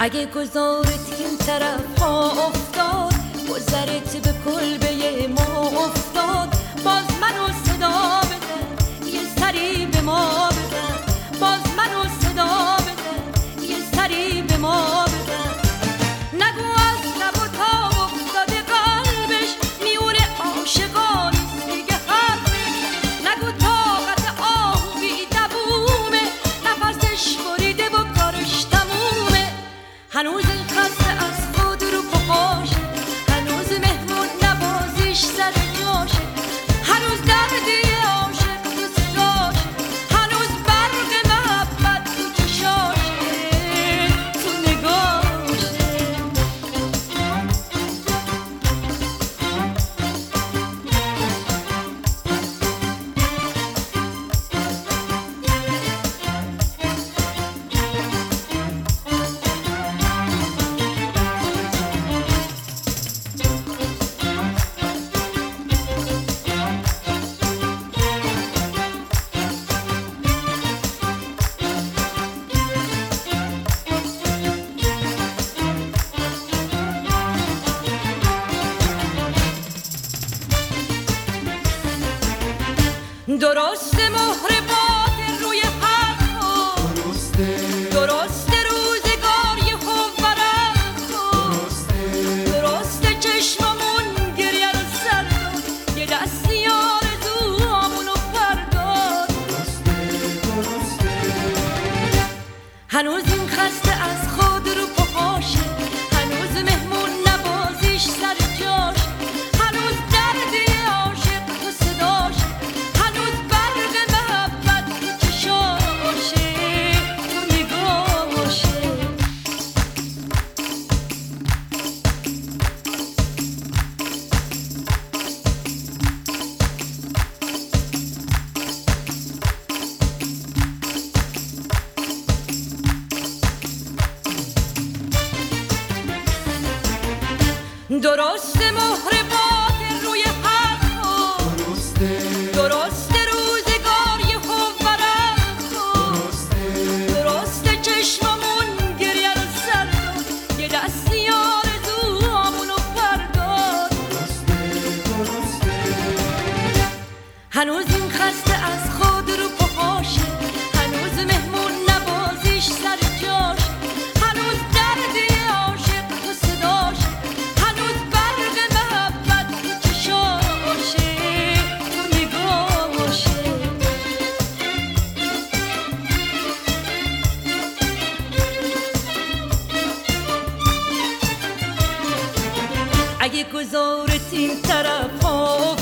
اگه گذارت این طرف ها افتاد، گذرت به کلبه ما افتاد، باز منو صدا بزن یه سری به ما بزن، باز منو صدا بزن یه سری به ما بزن. نگو از لب و تا افتاده قلبش میونه عاشقان دیگه حرفش، نگو طاقت آه بی دوومه، نفسش بریده و کارش تمومه. هنوز این خسته از خود رو پاشه، هنوز مهمون نوازیش سر جاشه، هنوز دردی عاشق تو صداشه، هنوز برق محبت تو چشاشه، تو نگاشه. درسته مهر باطل روی حق کن، درسته روزگار یهو ورق کن، درسته چشممون گریه رو سر داد، یه دستی آرزوامونو پرداد. هنوز این خسته از خود رو پاشه، هنوز مهمون نوازیش سر جاش، هنوز دردی عاشق تو صداش، هنوز برق محبت تو چشاشه، تو نگاشه. درسته مهر باطل روی حق کن، درسته روزگار یهو ورق کن، درسته چشممون گریه رو سر داد، یه دستی آرزوامونو پرداد. هنوز این خسته از خود رو پاشه، هنوز مهمون نوازیش سر جاش، هنوز دردی عاشق تو صداش، هنوز برق محبت تو چشاشه، تو نگاشه. اگه گذارت این طرف ها